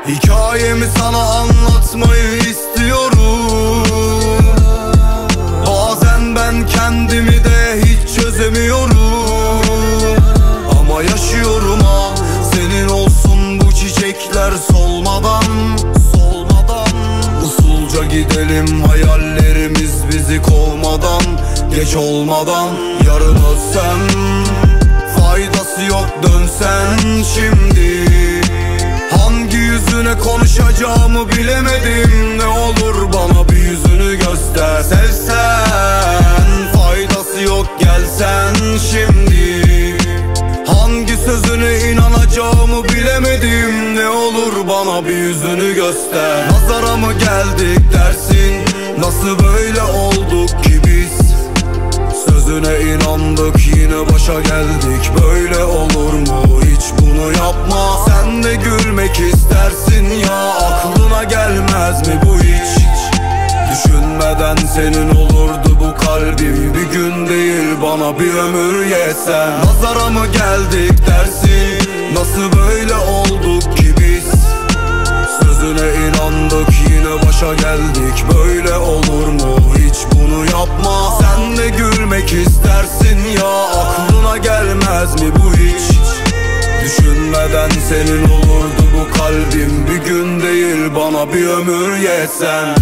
Hikayemi sana anlatmayı istiyorum. Bazen ben kendimi de hiç çözemiyorum. Ama yaşıyorum ha, senin olsun bu çiçekler solmadan. Usulca gidelim hayallerimiz bizi kovmadan. Geç olmadan yarın ölsem faydası yok, dönsen şimdi. Hangi yüzüne konuşacağımı bilemedim. Ne olur bana bir yüzünü göster. Sevsen faydası yok, gelsen şimdi. Hangi sözüne inanacağımı bilemedim. Ne olur bana bir yüzünü göster. Nazara mı geldik dersin? Nasıl böyle olduk ki biz? Sözüne inandık yine başa geldik. Böyle olur mu? Hiç bunu yapma. Sen de gülmek istersin ya, aklına gelmez mi bu hiç? Düşünmeden senin olurdu bu kalbim. Bir gün değil bana bir ömür yesen. Nazara mı geldik dersin? Nasıl böyle olduk ki biz? Sözüne inandık yine başa geldik. Böyle olur mu? Hiç bunu yapma. Sen de gülmek istersin ya, aklına gelmez mi bu hiç? Düşünmeden senin olurdu bu kalbim. Bir gün değil bana bir ömür yesen.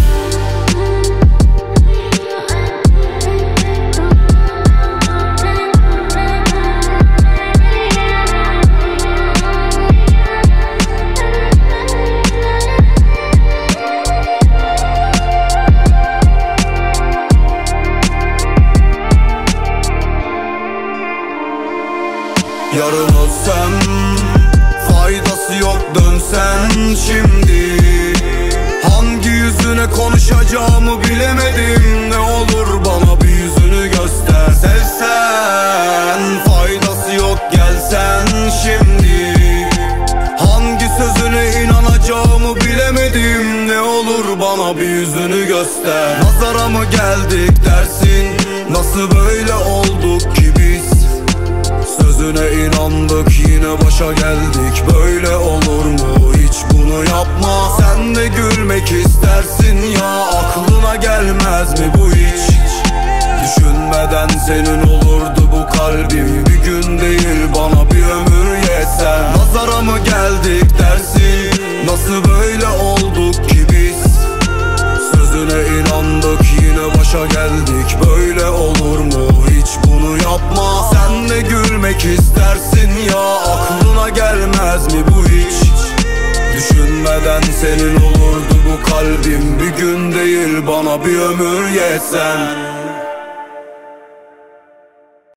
Yarın ölsem faydası yok, dönsen şimdi. Hangi yüzüne konuşacağımı bilemedim. Ne olur bana bir yüzünü göster. Sevsen faydası yok, gelsen şimdi. Hangi sözüne inanacağımı bilemedim. Ne olur bana bir yüzünü göster. Nazara mı geldik dersin? Nasıl böyle olduk ki biz? Sözüne inandık yine başa geldik. Böyle olur mu? Hiç bunu yapma. Sen de gülmek istersin ya, aklına gelmez mi bu hiç? Düşünmeden senin olurdu bu kalbim. Bir gün değil bana bir ömür yesen. Nazara mı geldik dersin? Nasıl böyle olduk ki biz? Sözüne inandık yine başa geldik. Böyle olur mu? Hiç bunu yapma. Sen de gülmek istersin ya, aklına gelmez mi bu hiç? Düşünmeden senin olurdu bu kalbim. Bir gün değil bana bir ömür yesen.